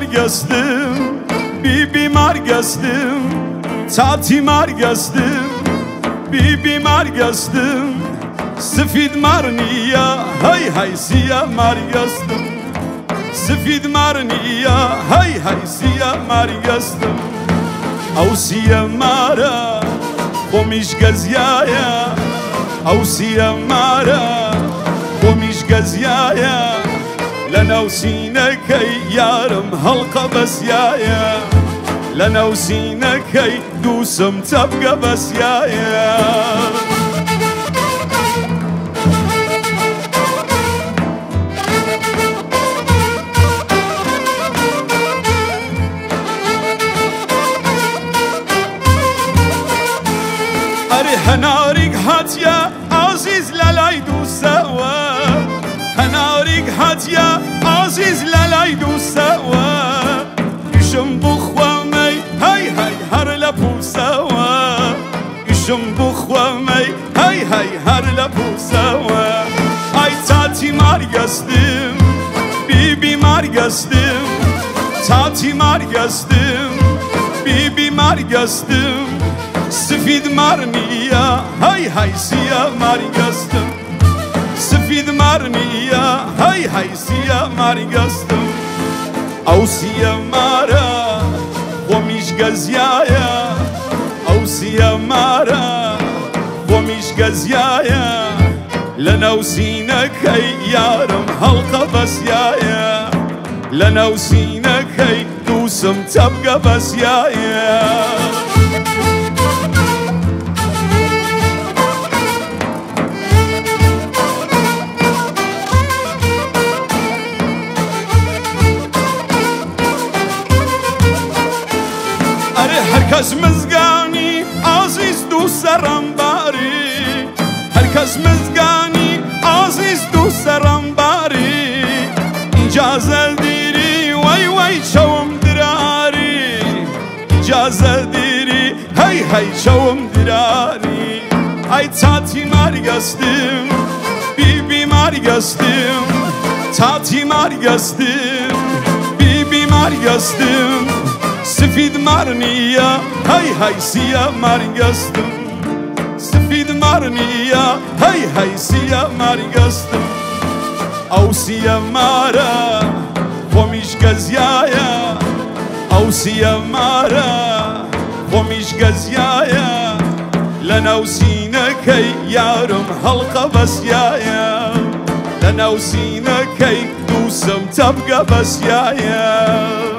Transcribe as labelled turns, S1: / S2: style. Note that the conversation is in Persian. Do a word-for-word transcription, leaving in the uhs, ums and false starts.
S1: مارگەستم بیبی مارگەستم چاتی مارگەستم بیبی مارگەستم سفید مارنیە هەی هەی سیە مارگەستم سفید مارنیە هەی هەی سیە مارگەستم ئەو سیە مارە خۆمیش گەزیایە ئەو سیە مارە خۆمیش گەزیایە لە ناوسینەکەی یارم هەڵقە بەسیایە لە ناوسینەکەی دووسم چەبگە بەسیایە ئەرێ هەناریک هاتیە ئازیز لە لای دووسەوە هەناریک هاتیە ئازیز لە لای دووسەوە ئیشم بخوەمەی هەی هەی هەر لە پووسەوە ئیشم بخوەمەی هەی هەی هەر لە پووسەوە ئای چاتی مارگەستم بیبی مارگەستم چاتی مارگەستم بیبی مارگەستم سفید مارنیە هەی هەی سیە مارگەستم سفید مارنیە هەی هەی سیە مارگەستم ئەو سیە مارە خۆمیش گەزیایە ئەو سیە مارە خۆمیش گەزیایە لە ناوسینەکەی یارم هەڵقە بەسیایە لە ناوسینەکەی دووسم چەبگە بەسیایە هەرکەس مزگانی ئازیز دوو سەرەمباری هەرکەس مزگانی ئازیز دوو سەرەمباری ئیجازە دیری وەی وەی چەوم دراری ئیجازە دیری هەی هەی چەوم دراری ئای چاتی مارگەستم بیبی مارگەستم چاتی مارگەستم بیبی مارگەستم سفید مارنیە هەی هەی سیە مارگەستم سفید مارنیە هەی هەی سیە مارگەستم ئەو سیە مارە خۆمیش گەزیایە ئەو سیە مارە خۆمیش گەزیایە لە ناوسینەکەی یارم هەڵقە بەسیایە لە ناوسینەکەی دووسم چەبگە بەسیایە